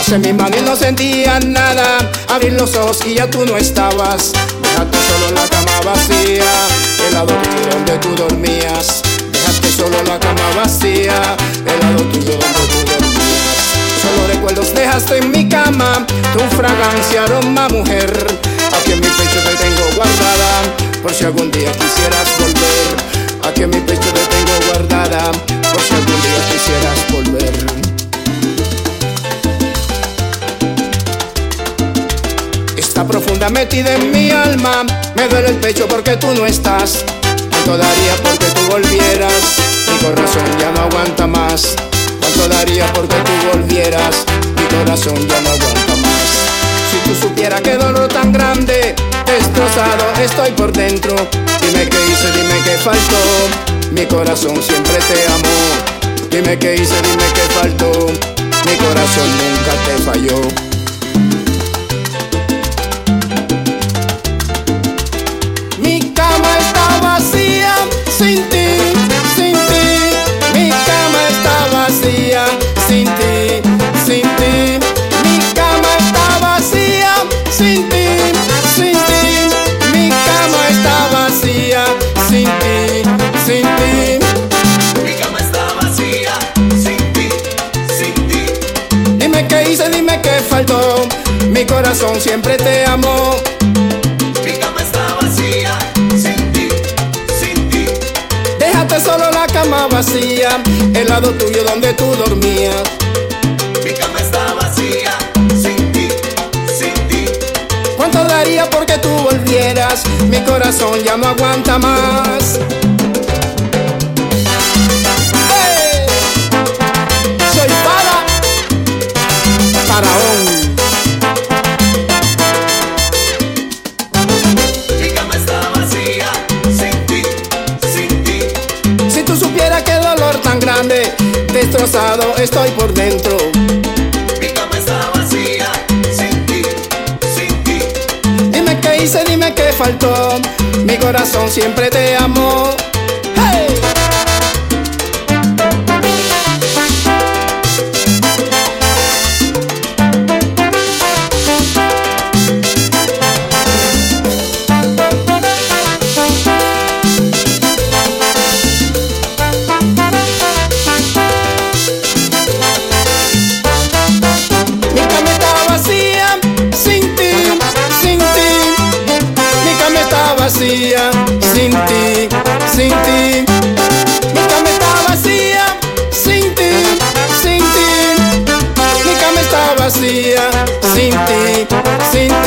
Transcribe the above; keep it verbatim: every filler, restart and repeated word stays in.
en mi mano y no sentía nada. Abrí los ojos y ya tú no estabas. Dejaste solo la cama vacía, el lado tuyo donde tú dormías. Dejaste solo la cama vacía, el lado tuyo donde tú dormías. Solo recuerdos dejaste en mi cama, tu fragancia, aroma, mujer. Aquí en mi pecho te tengo guardada, por si algún día quisieras volver. Aquí en mi pecho te tengo guardada, por si algún día quisieras volver. Está profunda metida en mi alma, me duele el pecho porque tú no estás. Cuánto daría porque tú volvieras, mi corazón ya no aguanta más. Cuánto daría porque tú volvieras, mi corazón ya no aguanta más. Si tú supieras qué dolor tan grande, destrozado estoy por dentro. Dime qué hice, dime qué faltó, mi corazón siempre te amó. Dime qué hice, dime qué faltó, mi corazón nunca te falló. Sin ti, sin ti, mi cama está vacía. Sin ti, sin ti, mi cama está vacía. Sin ti, sin ti, mi cama está vacía. Sin ti, sin ti, mi cama está vacía. Sin ti, sin ti. Dime qué hice, dime qué faltó, mi corazón siempre te amó. Mi cama está vacía. Solo la cama vacía, el lado tuyo donde tú dormías. Mi cama está vacía, sin ti, sin ti. ¿Cuánto daría porque tú volvieras? Mi corazón ya no aguanta más. ¡Hey! Soy para Faraón. Mi cama está vacía, sin ti, sin ti. Si tú supieras qué dolor tan grande, destrozado estoy por dentro. Mi cama está vacía, sin ti, sin ti. Dime qué hice, dime qué faltó, mi corazón siempre te amó. ¡Hey! Vacía, sin ti, sin ti, mi cama está vacía. Sin ti, sin ti, mi cama está vacía. Sin ti, sin ti.